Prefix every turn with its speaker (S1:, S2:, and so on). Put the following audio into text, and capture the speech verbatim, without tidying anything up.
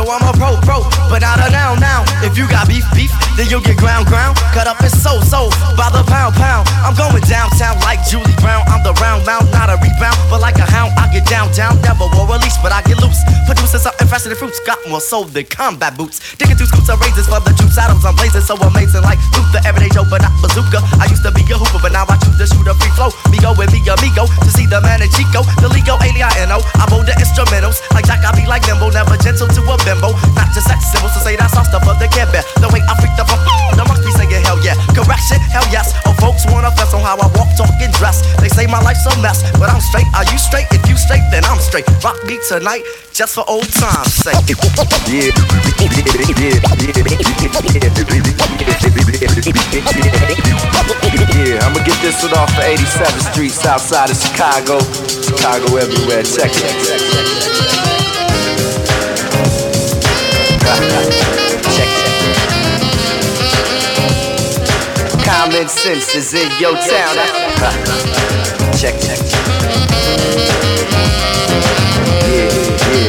S1: know I'm a pro, pro, but not a now, now. If you got beef, beef, then you'll get ground, ground. Cut up and so, so, by the pound, pound. I'm going downtown like Julie Brown. I'm the round mound, not a rebound, but like a hound, I get down, down. Never war release, but I get loose. Producing something fresher than fruits, got more soul than combat boots. Digging through scoops of razors for the juice items I'm blazing, so amazing like Luther, everyday Joe, but not bazooka. I used to be a hooper, but now I choose to shoot a free flow. Me go with me amigo to see the man in Chico, the Lego Alieno. I roll the instrumentals like Jack, I be like Limbo, never gentle to a bimbo. Not just sex symbols to say that's all stuff of the Care Bear. The way I freak the funk, the monks be singing hell yeah. Correction, hell yes. Oh, folks wanna fess on how I walk, talk, and dress. They say my life's a mess, but I'm straight. Are you straight? If you straight, then I'm straight. Rock me tonight, just for old time's sake. Yeah,
S2: yeah, I'ma get this one off of eighty-seventh Street, south side of Chicago. Chicago everywhere, check it. Check it. Common sense is in your town. Check, check, check.